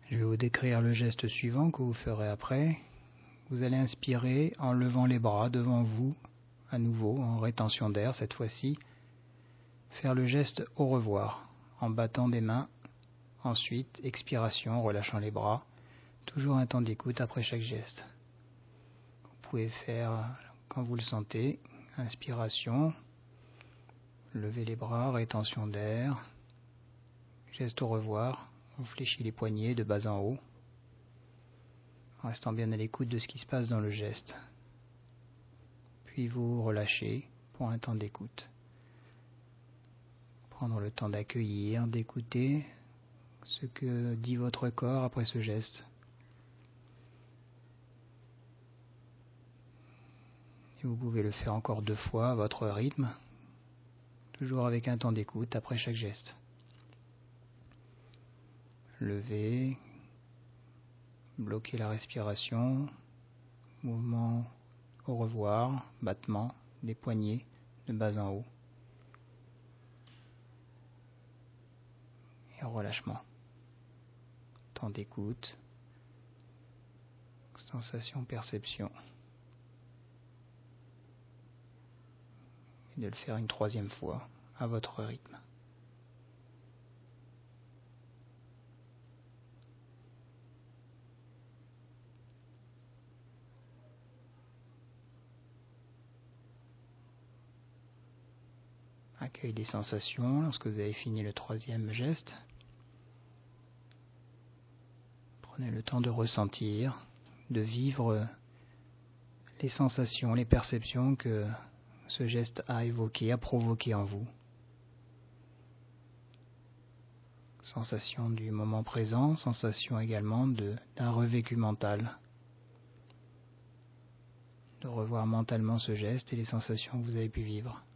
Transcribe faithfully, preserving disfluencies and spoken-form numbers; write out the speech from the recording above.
Je vais vous décrire le geste suivant que vous ferez après. Vous allez inspirer en levant les bras devant vous, à nouveau en rétention d'air cette fois-ci. Faire le geste au revoir en battant des mains. Ensuite, expiration, relâchant les bras. Toujours un temps d'écoute après chaque geste. Vous pouvez faire quand vous le sentez. Inspiration, levez les bras, rétention d'air. Geste au revoir, on fléchit les poignets de bas en haut, en restant bien à l'écoute de ce qui se passe dans le geste. Puis vous relâchez pour un temps d'écoute. Prendre le temps d'accueillir, d'écouter ce que dit votre corps après ce geste. Et vous pouvez le faire encore deux fois à votre rythme, toujours avec un temps d'écoute après chaque geste. Levez, bloquez la respiration, mouvement au revoir, battement des poignets de bas en haut et relâchement. Temps d'écoute, sensation, perception. Et de le faire une troisième fois à votre rythme. Accueil des sensations lorsque vous avez fini le troisième geste. Prenez le temps de ressentir, de vivre les sensations, les perceptions que ce geste a évoquées, a provoquées en vous. Sensation du moment présent, sensation également de, d'un revécu mental. De revoir mentalement ce geste et les sensations que vous avez pu vivre.